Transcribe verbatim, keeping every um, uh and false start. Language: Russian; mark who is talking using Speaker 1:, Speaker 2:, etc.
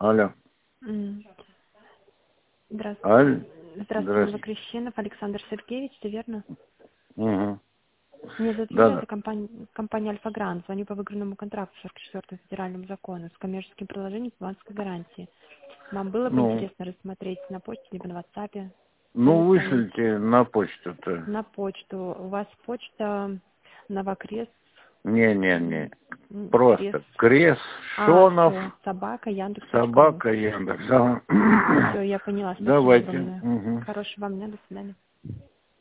Speaker 1: Алло.
Speaker 2: М. Здравствуйте.
Speaker 1: Алло.
Speaker 2: Здравствуйте,
Speaker 1: Здравствуйте.
Speaker 2: Новокрещенов Александр Сергеевич, это верно?
Speaker 1: Угу.
Speaker 2: Меня зовут
Speaker 1: Да,
Speaker 2: Юлия,
Speaker 1: да.
Speaker 2: это компания, компания Альфа-Грант. Звоню по выигранному контракту сорок четвёртому федеральному закону с коммерческим приложением с банковской гарантией. Вам было бы
Speaker 1: Ну,
Speaker 2: интересно рассмотреть на почте либо на WhatsApp свои
Speaker 1: ну
Speaker 2: исполнения?
Speaker 1: вышлите на почту-то.
Speaker 2: На почту. У вас почта Новокрест,
Speaker 1: Не-не-не.
Speaker 2: м, Крест.
Speaker 1: Просто Крес,
Speaker 2: А,
Speaker 1: Шонов,
Speaker 2: все, собака, яндекс точка ру.
Speaker 1: собака, Яндекс. Да.
Speaker 2: Все, я поняла. Спасибо
Speaker 1: Давайте.
Speaker 2: огромное.
Speaker 1: Угу.
Speaker 2: Хорошего вам дня, до свидания.